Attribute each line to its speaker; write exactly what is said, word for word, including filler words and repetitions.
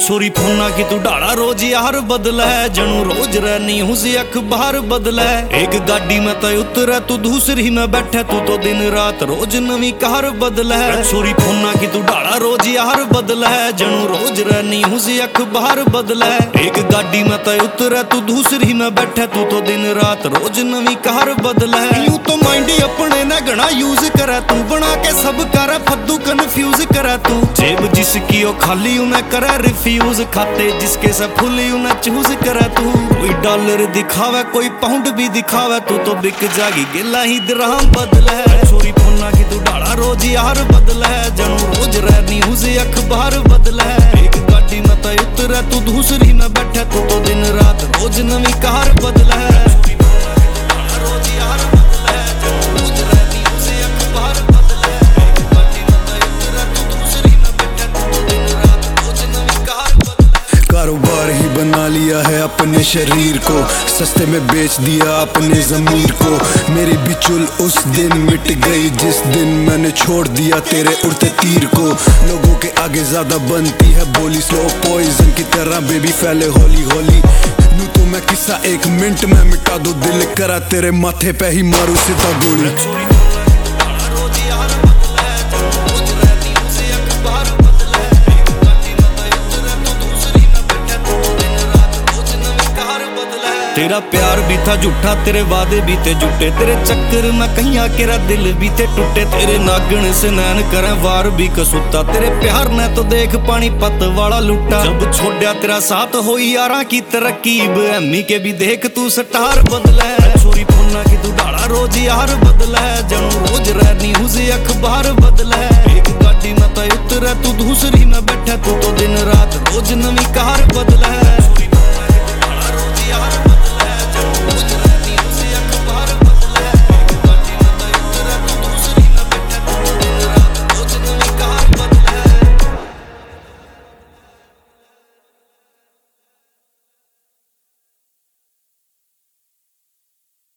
Speaker 1: छोरी फोना की तू डाला रोज यार बदला है, जनू रोज रहनी उसी अखबार बदला है। एक गाड़ी में तो उतरा तू दूसरी में बैठे, तू तो दिन रात रोज नवी कार बदला है। छोरी फोना की तू डाला रोज यार बदला है, जनू रोज रहनी उसी अखबार बदला है। एक गाड़ी में तो उतरा तू दूसरी में बैठे, तू तो दिन रात रोज नवी कार बदला है। यूं तो माइंड अपने ना घना यूज करे तू, बना के सब करे फद्दू कन्फ्यूज करे तू। जेब जिसकी ओ खाली उन्हें करे रिफ्यूज, खाते जिसके से फुली उन्हें चूज करे तू। कोई डॉलर दिखावे कोई पाउंड भी दिखावे, तू तो बिक जागी गिला ही दिरहम बदला है। छोरी फोना की तू डाला रोज यार बदला है, जनू रोज रहनी उसे अखबार बदला है। एक गाड़ी में तो उतरा तू दूसरी में बैठे, तू तो दिन रात रोज नवी कार बदला है।
Speaker 2: कारोबार ही बना लिया है अपने शरीर को, सस्ते में बेच दिया अपने ज़मीर को। मेरी बिचुल उस दिन मिट गई जिस दिन मैंने छोड़ दिया तेरे उड़ते तीर को। लोगों के आगे ज्यादा बनती है बोली, स्लो पॉइजन की तरह बेबी फैले होली होली। नू तो मैं किस्सा एक मिनट में मिटा दो, दिल करा तेरे माथे पे ही मारू सीधा गोली। तेरा प्यार भी था झूठा, तेरे वादे भी थे झूठे, तेरे चक्कर में कहीं केरा दिल भी थे टूटे। तेरे नागण से नैन करें वार भी कसूता, तेरे प्यार ने तो देख पानी पत वाला लूटा। जब छोड़ा तेरा साथ होई यारा की तरकीब, अम्मी के भी देख तू स्टार बदला है। छोरी फोना की तू डाला रोज यार बदला है, जनू रोज रहनी उसे अखबार बदला है। एक गाड़ी में तो उतरा तू दूसरी में बैठा, तू तो दिन रात रोज नवी कार बदला है।